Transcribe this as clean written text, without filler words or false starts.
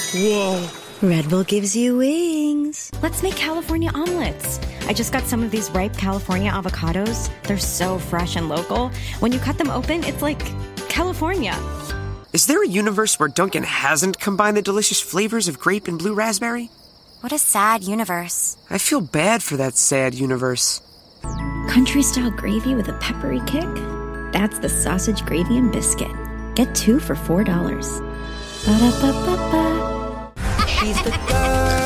Whoa. Red Bull gives you wings. Let's make California omelets. I just got some of these ripe California avocados. They're so fresh and local. When you cut them open, it's like California. Is there a universe where Dunkin' hasn't combined the delicious flavors of grape and blue raspberry? What a sad universe. I feel bad for that sad universe. Country-style gravy with a peppery kick? That's the sausage, gravy, and biscuit. Get 2 for $4. Ba-da-ba-ba-ba. She's the girl